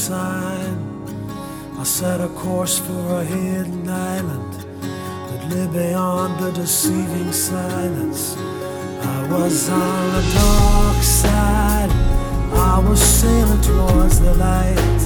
sign. I set a course for a hidden island that lay beyond the deceiving silence. I was on the dark side, I was sailing towards the light.